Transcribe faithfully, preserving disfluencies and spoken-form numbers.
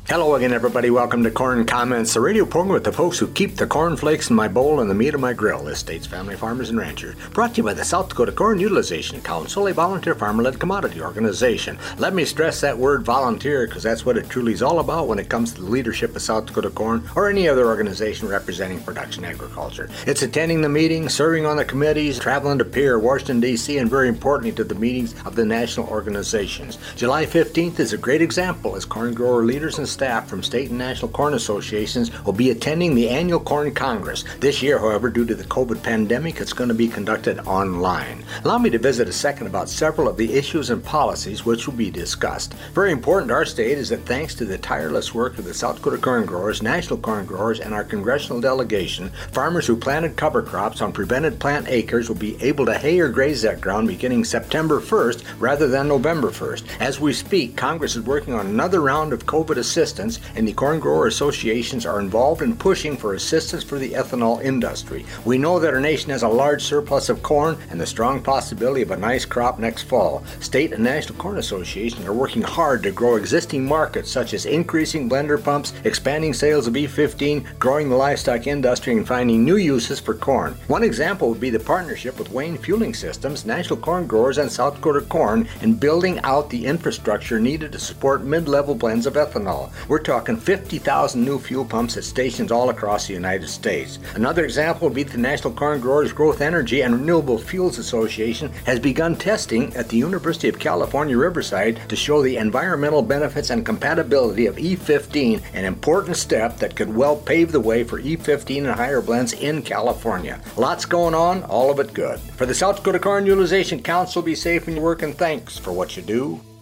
Hello again, everybody. Welcome to Corn Comments, the radio program with the folks who keep the cornflakes in my bowl and the meat of my grill. This state's family farmers and ranchers. Brought to you by the South Dakota Corn Utilization Council, a volunteer farmer-led commodity organization. Let me stress that word volunteer because that's what it truly is all about when it comes to the leadership of South Dakota Corn or any other organization representing production agriculture. It's attending the meetings, serving on the committees, traveling to Pierre, Washington, D C, and very importantly to the meetings of the national organizations. July fifteenth is a great example as corn grower leaders and staff from state and national corn associations will be attending the annual Corn Congress. This year, however, due to the COVID pandemic, it's going to be conducted online. Allow me to visit a second about several of the issues and policies which will be discussed. Very important to our state is that thanks to the tireless work of the South Dakota corn growers, national corn growers, and our congressional delegation, farmers who planted cover crops on prevented plant acres will be able to hay or graze that ground beginning September first rather than November first. As we speak, Congress is working on another round of COVID assistance, and the corn grower associations are involved in pushing for assistance for the ethanol industry. We know that our nation has a large surplus of corn and the strong possibility of a nice crop next fall. State and national corn associations are working hard to grow existing markets such as increasing blender pumps, expanding sales of E fifteen, growing the livestock industry, and finding new uses for corn. One example would be the partnership with Wayne Fueling Systems, National Corn Growers, and South Dakota Corn in building out the infrastructure needed to support mid-level blends of ethanol. We're talking fifty thousand new fuel pumps at stations all across the United States. Another example would be the National Corn Growers Growth Energy and Renewable Fuels Association has begun testing at the University of California, Riverside to show the environmental benefits and compatibility of E fifteen, an important step that could well pave the way for E fifteen and higher blends in California. Lots going on, all of it good. For the South Dakota Corn Utilization Council, be safe in your work and thanks for what you do.